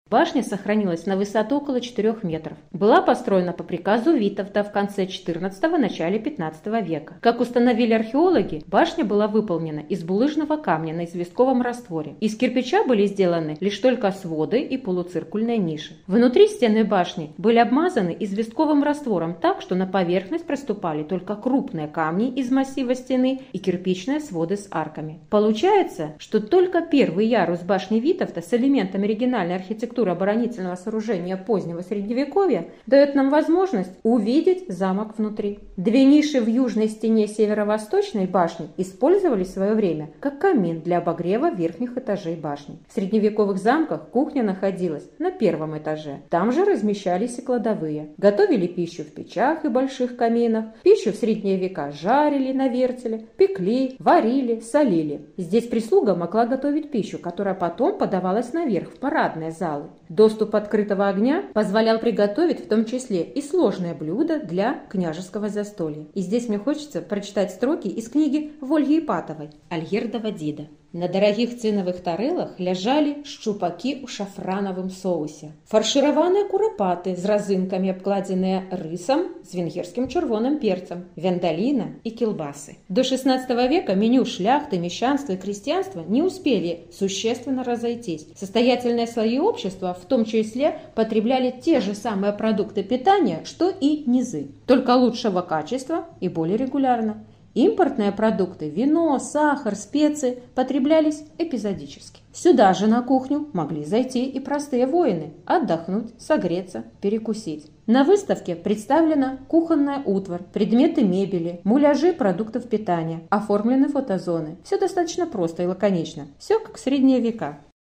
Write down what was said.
Башня сохранилась на высоту около 4 метров. Была построена по приказу Витовта в конце XIV – начале XV века. Как установили археологи, башня была выполнена из булыжного камня на известковом растворе. Из кирпича были сделаны лишь только своды и полуциркульные ниши. Внутри стены башни были обмазаны известковым раствором так, что на поверхность проступали только крупные камни из массива стены и кирпичные своды с арками. Получается, что только первый ярус башни Витовта с элементами оригинальной архитектуры оборонительного сооружения позднего Средневековья дает нам возможность увидеть замок внутри. Две ниши в южной стене северо-восточной башни использовались в свое время как камин для обогрева верхних этажей башни. В средневековых замках кухня находилась на первом этаже. Там же размещались и кладовые. Готовили пищу в печах и больших каминах. Пищу в средние века жарили на вертеле, пекли, варили, солили. Здесь прислуга могла готовить пищу, которая потом подавалась наверх в парадные залы. Доступ открытого огня позволял приготовить в том числе и сложные блюда для княжеского застолья. И здесь мне хочется прочитать строки из книги Вольги Ипатовой «Альгердова Дида». На дорогих циновых тарелах ляжали шчупаки у шафрановым соусе, фаршированные куропаты с разынками, обкладенные рисом с венгерским червоным перцем, вяндолина и килбасы. До XVI века меню шляхты, мещанства и крестьянства не успели существенно разойтись. Состоятельные слои общества в том числе потребляли те же самые продукты питания, что и низы, только лучшего качества и более регулярно. Импортные продукты, вино, сахар, специи потреблялись эпизодически. Сюда же на кухню могли зайти и простые воины, отдохнуть, согреться, перекусить. На выставке представлена кухонная утварь, предметы мебели, муляжи продуктов питания, оформлены фотозоны. Все достаточно просто и лаконично. Все как в средние века.